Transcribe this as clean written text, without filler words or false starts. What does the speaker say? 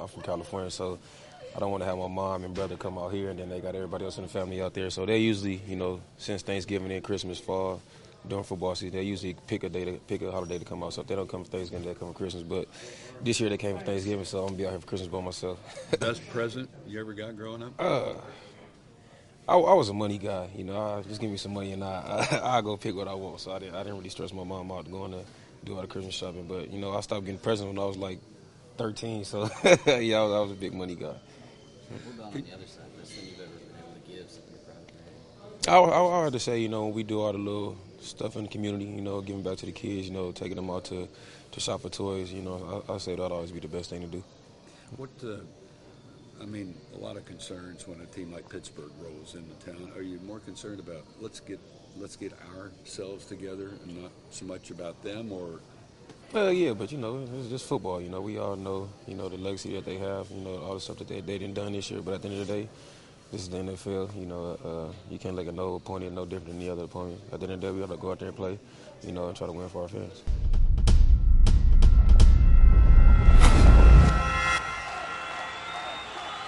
I'm from California, so I don't want to have my mom and brother come out here and then they got everybody else in the family out there. So they usually, since Thanksgiving and Christmas fall, during football season, they usually pick a holiday to come out. So if they don't come for Thanksgiving, they come for Christmas. But this year they came for Thanksgiving, so I'm going to be out here for Christmas by myself. Best present you ever got growing up? I was a money guy, just give me some money and I go pick what I want. So I didn't really stress my mom out going to do all the Christmas shopping. But, I stopped getting presents when I was like 13. So, yeah, I was a big money guy. What about on the other side? Best thing you've ever been able to give something you're proud of? I had to say, we do all the little stuff in the community, giving back to the kids, taking them out to shop for toys. I say that'll always be the best thing to do. A lot of concerns when a team like Pittsburgh rolls into town. Are you more concerned about let's get ourselves together and not so much about them, or? Yeah, but it's just football. We all know, the legacy that they have. All the stuff that they didn't done this year. But at the end of the day, this is the NFL. You can't let no opponent no different than the other opponent. At the end of the day, we have to go out there and play, and try to win for our fans.